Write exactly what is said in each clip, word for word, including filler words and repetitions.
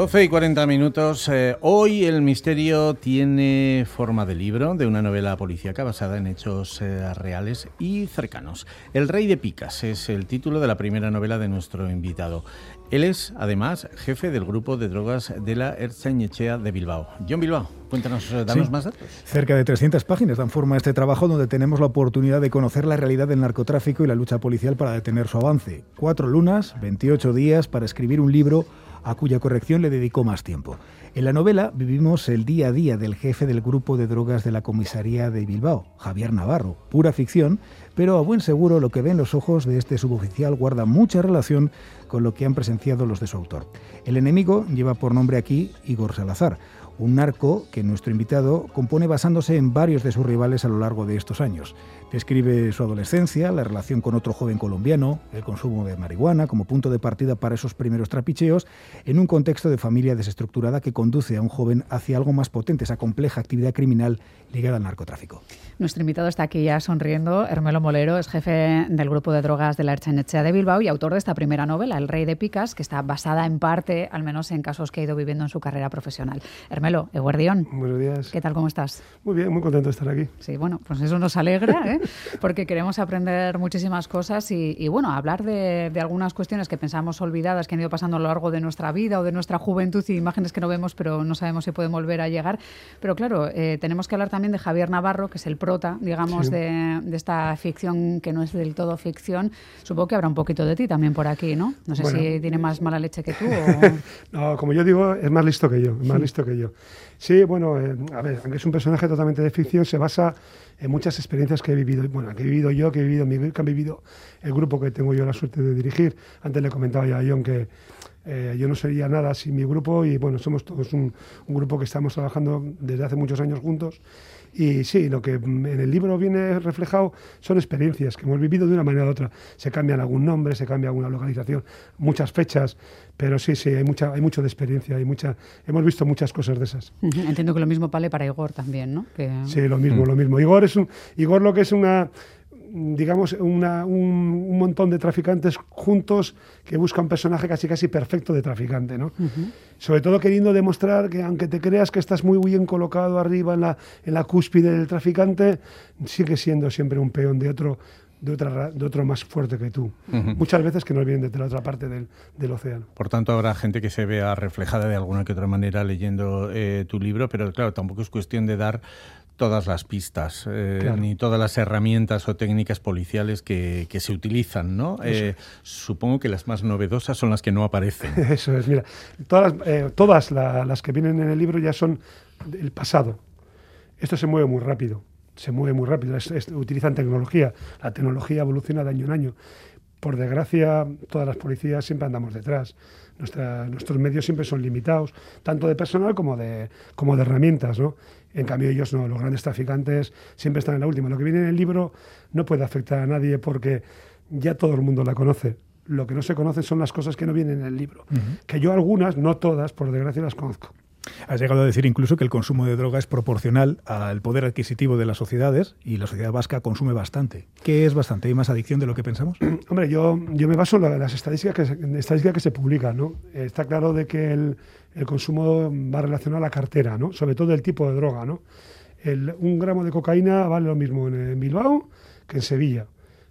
doce y cuarenta minutos. Eh, hoy el misterio tiene forma de libro, de una novela policíaca basada en hechos eh, reales y cercanos. El Rey de Picas es el título de la primera novela de nuestro invitado. Él es, además, jefe del grupo de drogas de la Ertzain-Etxea de Bilbao. Jon Bilbao, cuéntanos, danos sí. más datos. Cerca de trescientas páginas dan forma a este trabajo donde tenemos la oportunidad de conocer la realidad del narcotráfico y la lucha policial para detener su avance. Cuatro lunas, veintiocho días para escribir un libro a cuya corrección le dedicó más tiempo. En la novela vivimos el día a día del jefe del grupo de drogas de la comisaría de Bilbao, Javier Navarro. Pura ficción, pero a buen seguro lo que ven los ojos de este suboficial guarda mucha relación con lo que han presenciado los de su autor. El enemigo lleva por nombre aquí Igor Salazar, un narco que nuestro invitado compone basándose en varios de sus rivales a lo largo de estos años. Describe su adolescencia, la relación con otro joven colombiano, el consumo de marihuana como punto de partida para esos primeros trapicheos, en un contexto de familia desestructurada que conduce a un joven hacia algo más potente, esa compleja actividad criminal ligada al narcotráfico. Nuestro invitado está aquí ya sonriendo. Hermelo Molero es jefe del grupo de drogas de la Ertzain-Etxea de Bilbao y autor de esta primera novela, El Rey de Picas, que está basada en parte, al menos en casos que ha ido viviendo en su carrera profesional. Hermelo, eguerdión. Buenos días. ¿Qué tal, cómo estás? Muy bien, muy contento de estar aquí. Sí, bueno, pues eso nos alegra, ¿eh? Porque queremos aprender muchísimas cosas y, y bueno, hablar de, de algunas cuestiones que pensamos olvidadas, que han ido pasando a lo largo de nuestra vida o de nuestra juventud y imágenes que no vemos, pero no sabemos si pueden volver a llegar. Pero claro, eh, tenemos que hablar también de Javier Navarro, que es el prota, digamos, sí. de, de esta ficción que no es del todo ficción. Supongo que habrá un poquito de ti también por aquí, ¿no? No sé bueno, si tiene más mala leche que tú o... No, como yo digo, es más listo que yo, es más sí. listo que yo. Sí, bueno, eh, a ver, aunque es un personaje totalmente de ficción, se basa en muchas experiencias que he vivido, bueno, que he vivido yo, que he vivido, que han vivido el grupo que tengo yo la suerte de dirigir. Antes le comentaba ya a Jon que eh, yo no sería nada sin mi grupo y bueno, somos todos un, un grupo que estamos trabajando desde hace muchos años juntos. Y sí, lo que en el libro viene reflejado son experiencias que hemos vivido de una manera u otra. Se cambian algún nombre, se cambia alguna localización, muchas fechas, pero sí, sí, hay mucha, hay mucho de experiencia, hay mucha, hemos visto muchas cosas de esas. Uh-huh. Entiendo que lo mismo vale para Igor también, ¿no? Que... Sí, lo mismo, uh-huh. lo mismo. Igor es un, Igor lo que es una... digamos, una, un, un montón de traficantes juntos que buscan un personaje casi casi perfecto de traficante, ¿no? Uh-huh. Sobre todo queriendo demostrar que aunque te creas que estás muy bien colocado arriba en la, en la cúspide del traficante, sigue siendo siempre un peón de otro, de otra, de otro más fuerte que tú. Uh-huh. Muchas veces que nos vienen desde la otra parte del, del océano. Por tanto, habrá gente que se vea reflejada de alguna que otra manera leyendo eh, tu libro, pero claro, tampoco es cuestión de dar todas las pistas, eh, claro. ni todas las herramientas o técnicas policiales que, que se utilizan, ¿no? Eh, supongo que las más novedosas son las que no aparecen. Eso es, mira, todas, eh, todas la, las que vienen en el libro ya son del pasado. Esto se mueve muy rápido, se mueve muy rápido, es, es, utilizan tecnología, la tecnología evoluciona de año en año. Por desgracia, todas las policías siempre andamos detrás. Nuestra, nuestros medios siempre son limitados, tanto de personal como de, como de herramientas, ¿no? En cambio ellos no, los grandes traficantes siempre están en la última. Lo que viene en el libro no puede afectar a nadie porque ya todo el mundo la conoce. Lo que no se conoce son las cosas que no vienen en el libro. Uh-huh. Que yo algunas, no todas, por desgracia las conozco. Has llegado a decir incluso que el consumo de droga es proporcional al poder adquisitivo de las sociedades y la sociedad vasca consume bastante. ¿Qué es bastante? ¿Hay más adicción de lo que pensamos? Hombre, yo, yo me baso en las estadísticas que se, estadísticas que se publican, ¿no? Está claro de que el, el consumo va relacionado a la cartera, ¿no? Sobre todo el tipo de droga, ¿no? El, un gramo de cocaína vale lo mismo en, en Bilbao que en Sevilla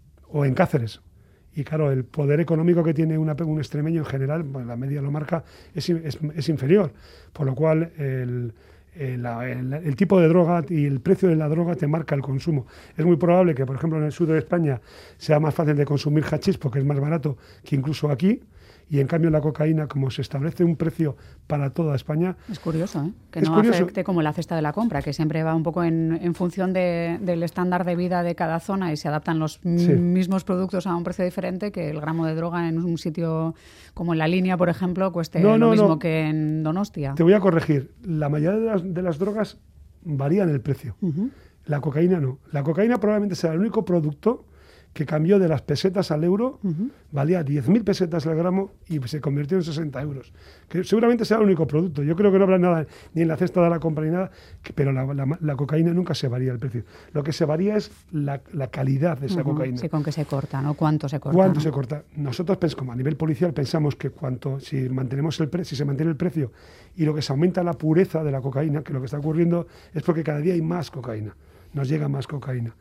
o en Cáceres. Y claro, el poder económico que tiene una, un extremeño en general, bueno, la media lo marca, es, es, es inferior. Por lo cual, el, el, el, el tipo de droga y el precio de la droga te marca el consumo. Es muy probable que, por ejemplo, en el sur de España sea más fácil de consumir hachís porque es más barato que incluso aquí. Y en cambio la cocaína, como se establece un precio para toda España... Es curioso, ¿eh? Que no curioso. afecte como la cesta de la compra, que siempre va un poco en, en función de, del estándar de vida de cada zona y se adaptan los sí. mismos productos a un precio diferente, que el gramo de droga en un sitio como en La Línea, por ejemplo, cueste no, lo no, mismo no. que en Donostia. Te voy a corregir. La mayoría de las, de las drogas varían el precio. Uh-huh. La cocaína no. La cocaína probablemente sea el único producto que cambió de las pesetas al euro, Uh-huh. valía diez mil pesetas el gramo y se convirtió en sesenta euros. Que seguramente será el único producto. Yo creo que no habrá nada ni en la cesta de la compra ni nada, que, pero la, la, la cocaína nunca se varía el precio. Lo que se varía es la, la calidad de esa Uh-huh. cocaína. Sí, con qué se corta, ¿no? ¿Cuánto se corta? ¿Cuánto ¿no? se corta? Nosotros, pues, como a nivel policial, pensamos que cuanto, si, mantenemos el pre, si se mantiene el precio y lo que se aumenta la pureza de la cocaína, que lo que está ocurriendo es porque cada día hay más cocaína, nos llega más cocaína.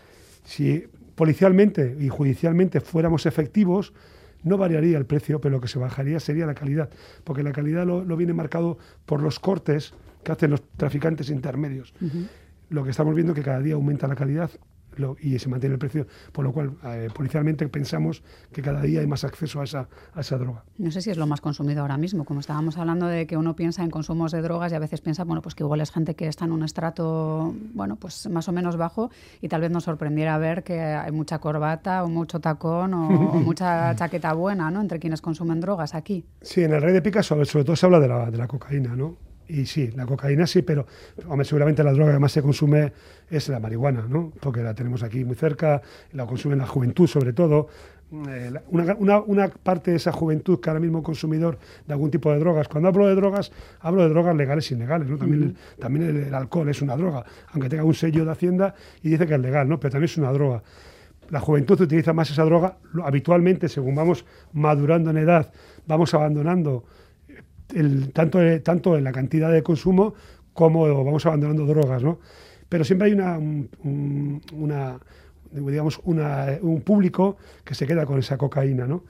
Si policialmente y judicialmente fuéramos efectivos, no variaría el precio, pero lo que se bajaría sería la calidad, porque la calidad lo, lo viene marcado por los cortes que hacen los traficantes intermedios. Uh-huh. Lo que estamos viendo es que cada día aumenta la calidad lo, y se mantiene el precio, por lo cual eh, policialmente pensamos que cada día hay más acceso a esa, a esa droga. No sé si es lo más consumido ahora mismo, como estábamos hablando de que uno piensa en consumos de drogas y a veces piensa, bueno, pues que igual es gente que está en un estrato, bueno, pues más o menos bajo y tal vez nos sorprendiera ver que hay mucha corbata o mucho tacón o, o mucha chaqueta buena, ¿no?, entre quienes consumen drogas aquí. Sí, en el Rey de Picas sobre, sobre todo se habla de la, de la cocaína, ¿no? Y sí, la cocaína sí, pero hombre, seguramente la droga que más se consume es la marihuana, ¿no? Porque la tenemos aquí muy cerca, la consume la juventud sobre todo. Eh, una, una, una parte de esa juventud que ahora mismo es consumidor de algún tipo de drogas. Cuando hablo de drogas, hablo de drogas legales e ilegales, ¿no? También, uh-huh. también el, el alcohol es una droga, aunque tenga un sello de Hacienda y dice que es legal, ¿no? Pero también es una droga. La juventud utiliza más esa droga, habitualmente, según vamos madurando en edad, vamos abandonando El, tanto, tanto en la cantidad de consumo como vamos abandonando drogas, ¿no? Pero siempre hay una, un, una, digamos una, un público que se queda con esa cocaína, ¿no?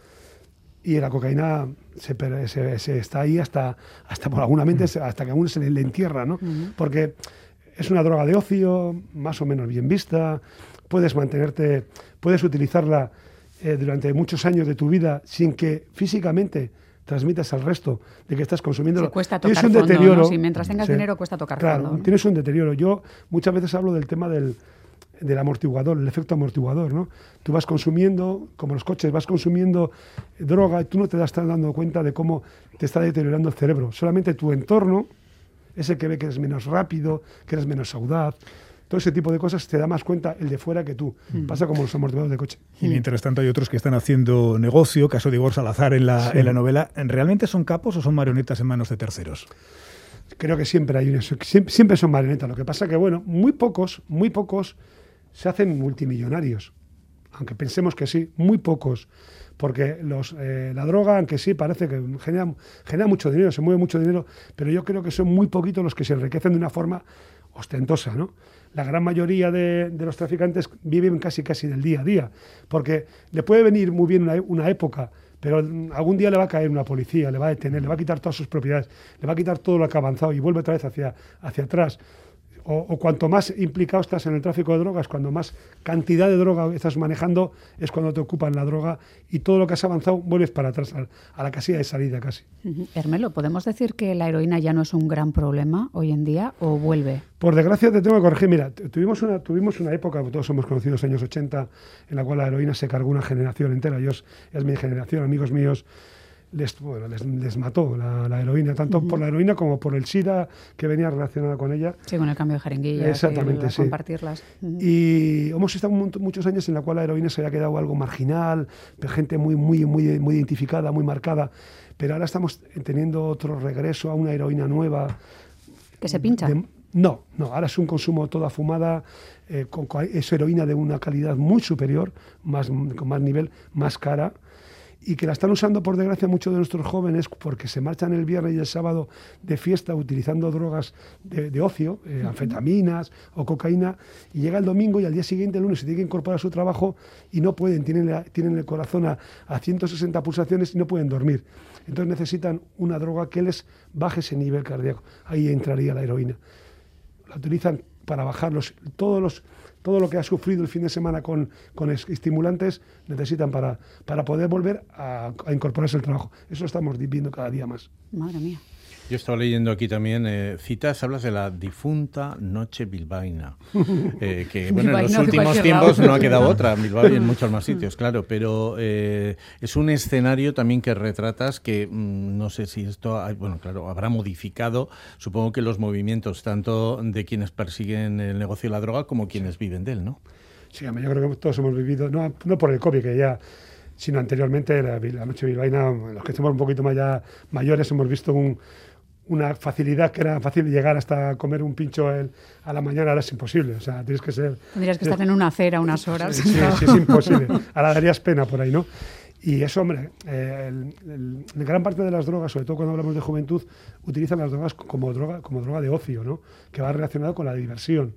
Y la cocaína se, se, se está ahí hasta, hasta por alguna mente, hasta que aún se le, le entierra, ¿no? Uh-huh. Porque es una droga de ocio, más o menos bien vista, puedes mantenerte, puedes utilizarla eh, durante muchos años de tu vida sin que físicamente transmitas al resto de que estás consumiendo. Sí, cuesta tocar un fondo, deterioro, ¿no? Si mientras tengas sí, dinero cuesta tocar claro, fondo, ¿no? Tienes un deterioro. Yo muchas veces hablo del tema del, del amortiguador, el efecto amortiguador, ¿no? Tú vas consumiendo, como los coches, vas consumiendo droga y tú no te estás dando cuenta de cómo te está deteriorando el cerebro. Solamente tu entorno es el que ve que eres menos rápido, que eres menos audaz. Todo ese tipo de cosas te da más cuenta el de fuera que tú. Mm. Pasa como los amortiguadores de coche. Y mientras tanto hay otros que están haciendo negocio, caso de Igor Salazar en la, sí. en la novela. ¿Realmente son capos o son marionetas en manos de terceros? Creo que siempre hay siempre, siempre son marionetas. Lo que pasa que, bueno, muy pocos, muy pocos se hacen multimillonarios. Aunque pensemos que sí, muy pocos. Porque los, eh, la droga, aunque sí parece que genera, genera mucho dinero, se mueve mucho dinero, pero yo creo que son muy poquitos los que se enriquecen de una forma ostentosa, ¿no? La gran mayoría de, de los traficantes viven casi casi del día a día, porque le puede venir muy bien una, una época, pero algún día le va a caer una policía, le va a detener, le va a quitar todas sus propiedades, le va a quitar todo lo que ha avanzado y vuelve otra vez hacia, hacia atrás. O, o cuanto más implicado estás en el tráfico de drogas, cuando más cantidad de droga estás manejando, es cuando te ocupan la droga y todo lo que has avanzado vuelves para atrás, a, a la casilla de salida casi. Uh-huh. Hermelo, ¿podemos decir que la heroína ya no es un gran problema hoy en día o vuelve? Por desgracia te tengo que corregir. Mira, tuvimos una, tuvimos una época, todos hemos conocido los años ochenta, en la cual la heroína se cargó una generación entera. Yo, es mi generación, amigos míos, Les, bueno, les, les mató la, la heroína, tanto uh-huh. por la heroína como por el SIDA que venía relacionada con ella. Sí, con el cambio de jeringuillas. Exactamente, y sí. Compartirlas. Uh-huh. Y hemos estado muchos años en la cual la heroína se había quedado algo marginal, gente muy, muy, muy, muy identificada, muy marcada, pero ahora estamos teniendo otro regreso a una heroína nueva. ¿Que se pincha? De, no, no, ahora es un consumo toda fumada, eh, con, con, es heroína de una calidad muy superior, más, con más nivel, más cara, y que la están usando, por desgracia, muchos de nuestros jóvenes porque se marchan el viernes y el sábado de fiesta utilizando drogas de, de ocio, eh, anfetaminas o cocaína, y llega el domingo y al día siguiente, el lunes, se tiene que incorporar a su trabajo y no pueden, tienen, la, tienen el corazón a, a ciento sesenta pulsaciones y no pueden dormir. Entonces necesitan una droga que les baje ese nivel cardíaco. Ahí entraría la heroína. La utilizan para bajar los, todos los... todo lo que ha sufrido el fin de semana con, con estimulantes, necesitan para, para poder volver a, a incorporarse al trabajo. Eso estamos viendo cada día más. Madre mía. Yo estaba leyendo aquí también eh, citas, hablas de la difunta noche bilbaína, eh, que bueno, en los últimos tiempos no ha quedado otra, en Bilbao y en muchos más sitios, claro, pero eh, es un escenario también que retratas que mmm, no sé si esto, bueno, claro, habrá modificado, supongo que los movimientos tanto de quienes persiguen el negocio de la droga como quienes viven de él, ¿no? Sí, yo creo que todos hemos vivido, no, no por el COVID, que ya, sino anteriormente, la, la noche bilbaína, los que estamos un poquito más ya mayores, hemos visto un, una facilidad que era fácil llegar hasta comer un pincho el, a la mañana, ahora es imposible. O sea, tienes que ser... Tendrías que estar en una acera unas horas. Sí, sí, sí, es imposible. Ahora darías pena por ahí, ¿no? Y eso, hombre, eh, el, el, el, gran parte de las drogas, sobre todo cuando hablamos de juventud, utilizan las drogas como droga, como droga de ocio, ¿no? Que va relacionado con la diversión.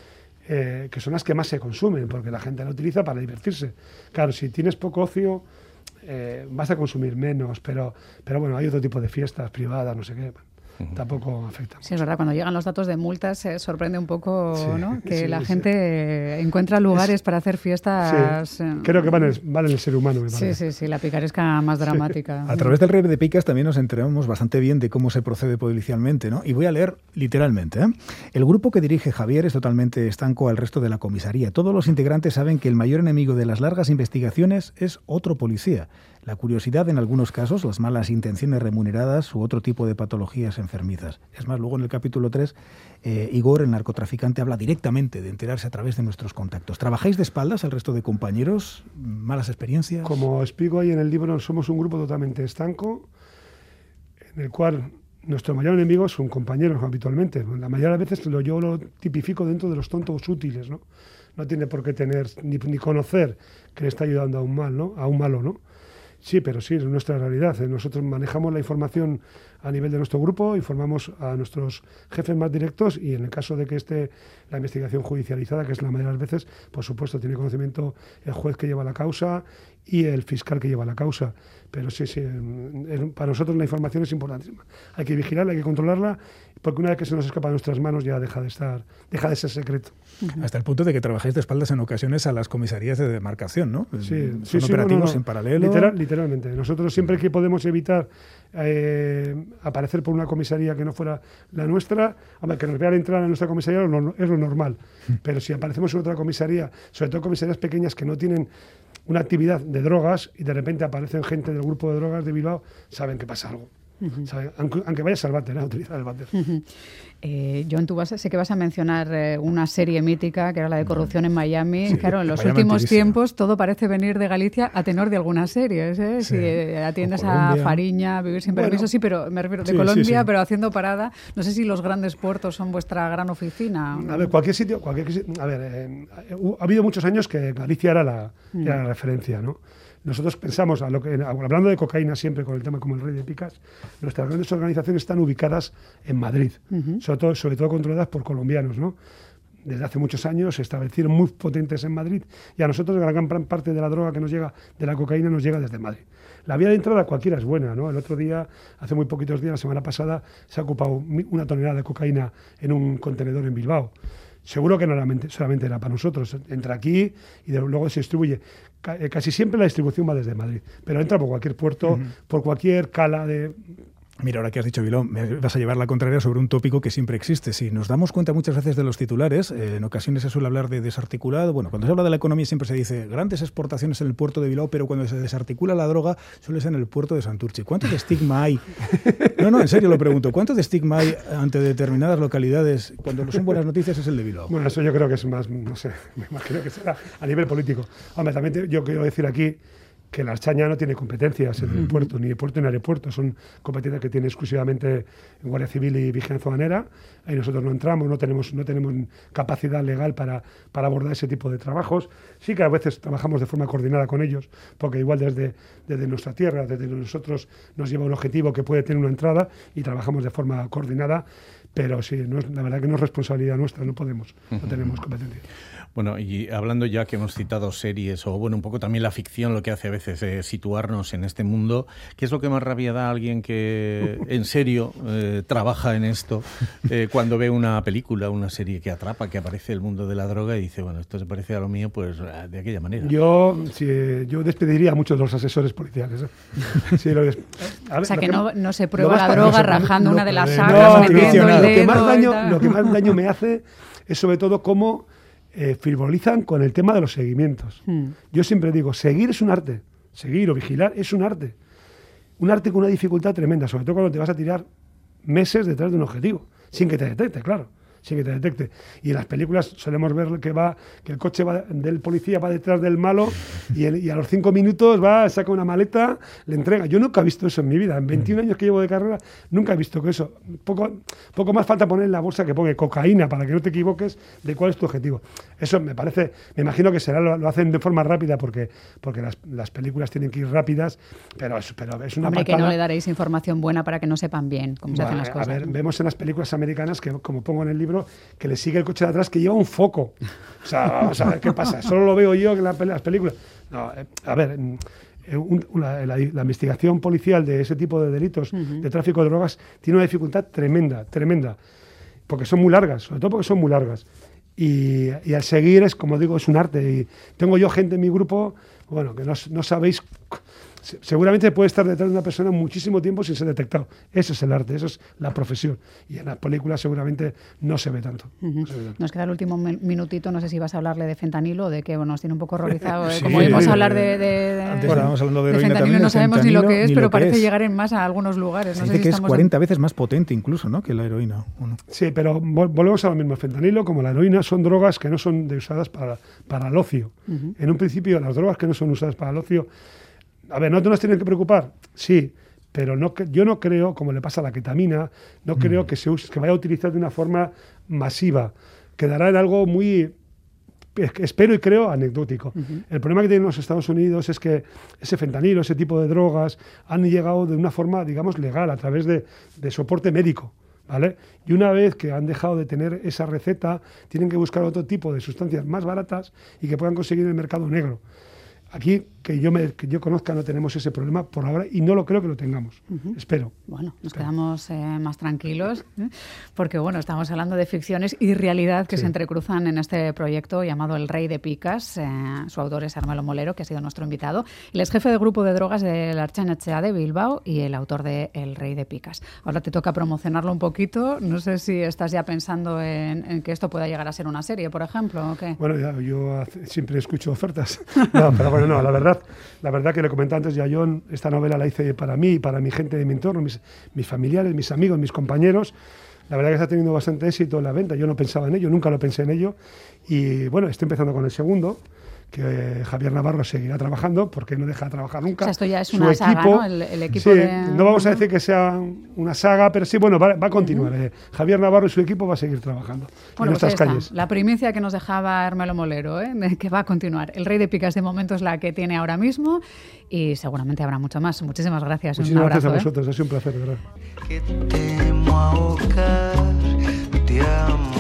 Eh, que son las que más se consumen, porque la gente la utiliza para divertirse. Claro, si tienes poco ocio, eh, vas a consumir menos, pero, pero bueno, hay otro tipo de fiestas privadas, no sé qué, uh-huh. tampoco afecta mucho. Sí, es verdad, cuando llegan los datos de multas se sorprende un poco, sí, ¿no? Que sí, la sí. gente encuentra lugares es, para hacer fiestas... Sí. Creo que vale, vale el ser humano, me parece. Sí, sí, sí, la picaresca más dramática. Sí. A través del Rey de Picas también nos enteramos bastante bien de cómo se procede policialmente, ¿no? Y voy a leer literalmente, ¿eh? El grupo que dirige Javier es totalmente estanco al resto de la comisaría. Todos los integrantes saben que el mayor enemigo de las largas investigaciones es otro policía. La curiosidad, en algunos casos, las malas intenciones remuneradas u otro tipo de patologías enfermizas. Es más, luego en el capítulo tres, eh, Igor, el narcotraficante, habla directamente de enterarse a través de nuestros contactos. ¿Trabajáis de espaldas al resto de compañeros? ¿Malas experiencias? Como explico ahí en el libro, somos un grupo totalmente estanco, en el cual nuestro mayor enemigo son compañeros habitualmente. La mayoría de las veces lo, yo lo tipifico dentro de los tontos útiles, ¿no? No tiene por qué tener ni, ni conocer que le está ayudando a un mal, ¿no? A un malo, ¿no? Sí, pero sí, es nuestra realidad. Nosotros manejamos la información a nivel de nuestro grupo, informamos a nuestros jefes más directos y en el caso de que esté la investigación judicializada, que es la mayoría de las veces, por supuesto, tiene conocimiento el juez que lleva la causa y el fiscal que lleva la causa. Pero sí, sí, para nosotros la información es importantísima. Hay que vigilarla, hay que controlarla, porque una vez que se nos escapa de nuestras manos ya deja de estar, deja de ser secreto. Hasta el punto de que trabajáis de espaldas en ocasiones a las comisarías de demarcación, ¿no? Sí, Son sí, sí, operativos no, no, no. en paralelo. Literal, literalmente. Nosotros siempre que podemos evitar eh, aparecer por una comisaría que no fuera la nuestra, hombre, que nos vean entrar a nuestra comisaría es lo, es lo normal. Pero si aparecemos en otra comisaría, sobre todo comisarías pequeñas que no tienen una actividad de drogas y de repente aparecen gente del grupo de drogas de Bilbao, saben que pasa algo. Uh-huh. ¿Saben? Aunque, aunque vayas al váter, ¿eh? A utilizar el váter. Uh-huh. Eh, John, tú vas a, sé que vas a mencionar eh, una serie mítica que era la de corrupción en Miami. Sí, claro, en los últimos tiempos todo parece venir de Galicia a tenor de algunas series. ¿eh? Sí. Si eh, atiendes a Fariña, Vivir sin permiso, bueno, sí, pero me refiero de sí, Colombia, sí, sí. pero haciendo parada. No sé si los grandes puertos son vuestra gran oficina. A ver, cualquier sitio, cualquier a ver, eh, ha habido muchos años que Galicia era la, mm. era la referencia, ¿no? Nosotros pensamos, a lo que, hablando de cocaína siempre con el tema como el Rey de Picas, nuestras grandes organizaciones están ubicadas en Madrid, uh-huh. sobre todo, sobre todo controladas por colombianos, ¿no? Desde hace muchos años se establecieron muy potentes en Madrid y a nosotros la gran parte de la droga que nos llega, de la cocaína, nos llega desde Madrid. La vía de entrada cualquiera es buena, ¿no? El otro día, hace muy poquitos días, la semana pasada, se ha ocupado una tonelada de cocaína en un contenedor en Bilbao. Seguro que no solamente era para nosotros, entra aquí y de, luego se distribuye. Casi siempre la distribución va desde Madrid, pero entra por cualquier puerto, uh-huh. por cualquier cala de... Mira, ahora que has dicho, Bilbao, me vas a llevar la contraria sobre un tópico que siempre existe. Si nos damos cuenta muchas veces de los titulares, eh, en ocasiones se suele hablar de desarticulado. Bueno, cuando se habla de la economía siempre se dice grandes exportaciones en el puerto de Bilbao, pero cuando se desarticula la droga suele ser en el puerto de Santurce. ¿Cuánto de estigma hay? No, no, en serio lo pregunto. ¿Cuánto de estigma hay ante determinadas localidades cuando son buenas noticias es el de Bilbao? Bueno, eso yo creo que es más, no sé, me imagino que será a nivel político. Hombre, también yo quiero decir aquí que la Archaña no tiene competencias en el puerto, ni el puerto ni el aeropuerto, son competencias que tiene exclusivamente Guardia Civil y Vigilancia Aduanera, ahí nosotros no entramos, no tenemos, no tenemos capacidad legal para, para abordar ese tipo de trabajos. Sí que a veces trabajamos de forma coordinada con ellos, porque igual desde, desde nuestra tierra, desde nosotros nos lleva un objetivo que puede tener una entrada y trabajamos de forma coordinada, pero sí, no es, la verdad que no es responsabilidad nuestra, no podemos, no tenemos competencia. Bueno, y hablando ya que hemos citado series, o bueno, un poco también la ficción, lo que hace a veces eh, situarnos en este mundo, ¿qué es lo que más rabia da a alguien que en serio eh, trabaja en esto, eh, cuando ve una película, una serie que atrapa, que aparece el mundo de la droga y dice, bueno, esto se parece a lo mío, pues de aquella manera? Yo, sí, yo despediría a muchos de los asesores policiales. ¿eh? Sí, lo des... a ver, o sea, que, que no, no se no prueba la droga no rajando no, una de las no, sagas, no, metiendo no, el lo dedo. Que más daño, y lo que más daño me hace es sobre todo cómo Eh, frivolizan con el tema de los seguimientos. Hmm. Yo siempre digo, seguir es un arte, seguir o vigilar es un arte. Un arte con una dificultad tremenda, sobre todo cuando te vas a tirar meses detrás de un objetivo, sin que te detecte, claro. sin que te detecte. Y en las películas solemos ver que va que el coche va, del policía va detrás del malo y, el, y a los cinco minutos va, saca una maleta, le entrega. Yo nunca he visto eso en mi vida. En veintiún años que llevo de carrera, nunca he visto que eso. Poco, poco más falta poner en la bolsa que ponga cocaína para que no te equivoques de cuál es tu objetivo. Eso me parece, me imagino que será lo, lo hacen de forma rápida porque, porque las, las películas tienen que ir rápidas, pero es, pero es una Hombre, patada. que no le daréis información buena para que no sepan bien cómo se hacen las cosas. A ver, vemos en las películas americanas, que como pongo en el libro, que le sigue el coche de atrás que lleva un foco. O sea, o sea ¿qué pasa? Solo lo veo yo en la, las películas. No, eh, a ver, eh, un, una, la, la investigación policial de ese tipo de delitos, uh-huh. de tráfico de drogas, tiene una dificultad tremenda, tremenda, porque son muy largas, sobre todo porque son muy largas. Y, y al seguir es, como digo, es un arte. Y tengo yo gente en mi grupo, bueno, que no, no sabéis... Seguramente puede estar detrás de una persona muchísimo tiempo sin ser detectado. Eso es el arte, eso es la profesión. Y en las películas seguramente no se ve tanto. Uh-huh. no se ve tanto. Nos queda el último minutito, no sé si vas a hablarle de fentanilo o de que bueno, nos tiene un poco horrorizado. ¿eh? Sí, Como oímos hablar de, de, de, Antes estábamos hablando de, de heroína fentanilo, también, no sabemos ni lo que es, pero parece es. llegar en masa a algunos lugares. No se sé dice si que es cuarenta en... veces más potente incluso, ¿no?, que la heroína. ¿O no? Sí, pero volvemos a lo mismo. El fentanilo, como la heroína, son drogas que no son de usadas para, para el ocio. Uh-huh. En un principio, las drogas que no son usadas para el ocio... A ver, ¿no nos tienen que preocupar? Sí, pero no, yo no creo, como le pasa a la ketamina, no mm. creo que se use, que vaya a utilizar de una forma masiva. Quedará en algo muy, espero y creo, anecdótico. Uh-huh. El problema que tienen los Estados Unidos es que ese fentanilo, ese tipo de drogas, han llegado de una forma, digamos, legal, a través de, de soporte médico. ¿Vale? Y una vez que han dejado de tener esa receta, tienen que buscar otro tipo de sustancias más baratas y que puedan conseguir en el mercado negro. Aquí, que yo, me, que yo conozca, no tenemos ese problema por ahora y no lo creo que lo tengamos. Uh-huh. Espero. Bueno, nos Espero. quedamos eh, más tranquilos ¿eh? porque, bueno, estamos hablando de ficciones y realidad que sí. se entrecruzan en este proyecto llamado El Rey de Picas. Eh, su autor es Armelo Molero, que ha sido nuestro invitado. Él es jefe de grupo de drogas del Artxain-Etxea de Bilbao y el autor de El Rey de Picas. Ahora te toca promocionarlo un poquito. No sé si estás ya pensando en, en que esto pueda llegar a ser una serie, por ejemplo, ¿o qué? Bueno, ya, yo hace, siempre escucho ofertas. No, pero bueno, no, la verdad, la verdad que le comenté antes ya a John, esta novela la hice para mí, para mi gente de mi entorno, mis, mis familiares, mis amigos, mis compañeros. La verdad que está teniendo bastante éxito en la venta. Yo no pensaba en ello, nunca lo pensé en ello. Y bueno, estoy empezando con el segundo, que Javier Navarro seguirá trabajando, porque no deja de trabajar nunca. O sea, esto ya es Su una equipo, saga, ¿no? El, el equipo sí, de... no vamos a decir que sea una saga, pero sí, bueno, va, va a continuar. Uh-huh. eh. Javier Navarro y su equipo va a seguir trabajando bueno, en nuestras pues calles. La primicia que nos dejaba Armelo Molero, ¿eh? que va a continuar. El Rey de Picas de momento es la que tiene ahora mismo y seguramente habrá mucho más. Muchísimas gracias. Muchísimas un abrazo, gracias a vosotros, ¿eh? ha sido un placer, de verdad. Que temo ahogar, te amo.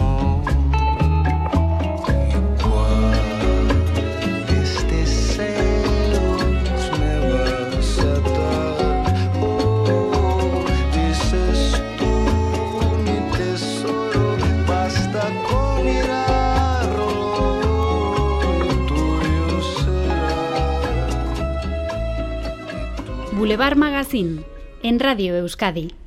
Boulevard Magazine, en Radio Euskadi.